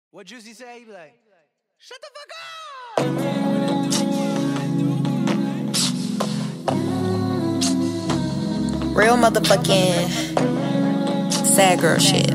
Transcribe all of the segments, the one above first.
What Juicy say? He be like, shut the fuck up! Real motherfucking sad girl shit.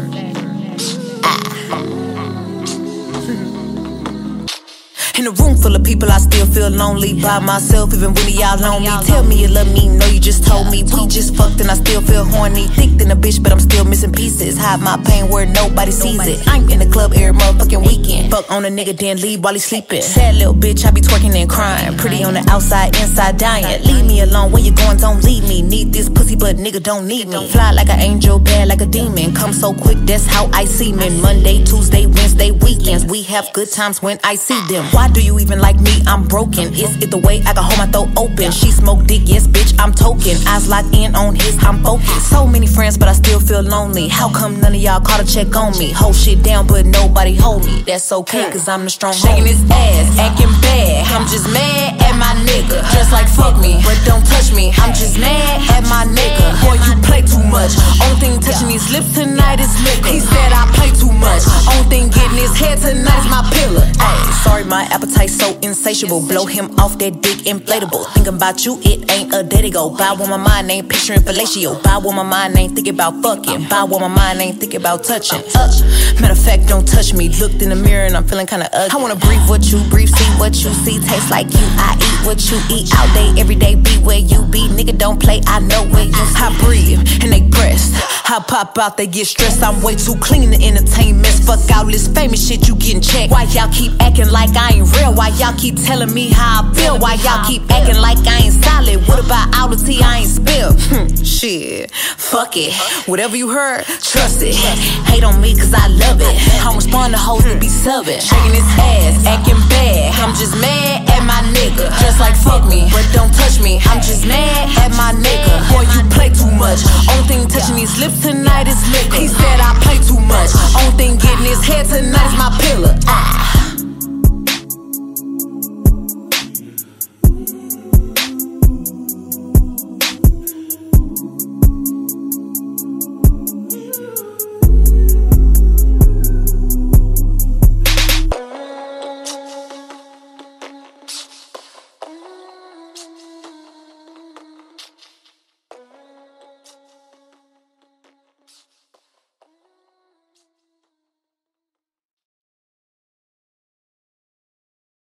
In a room full of people, I still feel lonely by myself, even when y'all on me. Tell me you love me, no, you just told me. We just fucked and I still feel horny. Thick than a bitch, but I'm still missing pieces. Hide my pain where nobody sees it. I'm in the club every motherfucking weekend. Fuck on a nigga, then leave while he sleeping. Sad little bitch, I be twerking and crying. Pretty on the outside, inside dying. Leave me alone, where you going, don't leave me. Need this pussy, but nigga don't need me. Fly like an angel, bad like a demon. Come so quick, that's how I see men. Monday, Tuesday, Wednesday, weekends. We have good times when I see them. Why do you even like me? I'm broken. Is it the way I can hold my throat open? She smoke dick, yes bitch, I'm token. Eyes locked in on his, I'm focused. So many friends, but I still feel lonely. How come none of y'all call to check on me? Hold shit down, but nobody hold me. That's okay, cause I'm the strong shaking his ass, acting bad. I'm just mad at my nigga. Just like fuck me, but don't touch me. I'm just mad at my nigga. Boy, you play too much. Only thing touching these lips tonight is liquor. He said I play too much. Only thing getting his head tonight is my pillar. Ay, sorry, my appetite so insatiable. Blow him off that dick inflatable. Thinking about you, it ain't a day to go. Buy when my mind ain't picturing fellatio. Buy when my mind ain't thinking about fucking. Buy when my mind ain't thinking about touching. Matter of fact, don't touch me. Looked in the mirror and I'm feeling kinda ugly. I wanna breathe what you breathe, see what you see. Taste like you, I eat what you eat. All day, every day, be where you be. Nigga, don't play, I know where you. I breathe and they press. I pop out, they get stressed. I'm way too clean to entertain mess. Fuck all this famous shit, you getting checked. Why y'all keep acting like I ain't real? Why y'all keep telling me how I feel? Why y'all keep acting like I ain't solid? What about all the tea I ain't spilled? Shit, fuck it. Whatever you heard, trust it. Hate on me cause I love it. I'm responding to hoes that be subbing. Shaking his ass, acting bad. I'm just mad at my nigga. Just like fuck me, but don't touch me. I'm just mad at my nigga. Boy, you play too much. Only thing touching these lips tonight is liquor. He said I play too much. Only thing getting his head tonight is my pillar.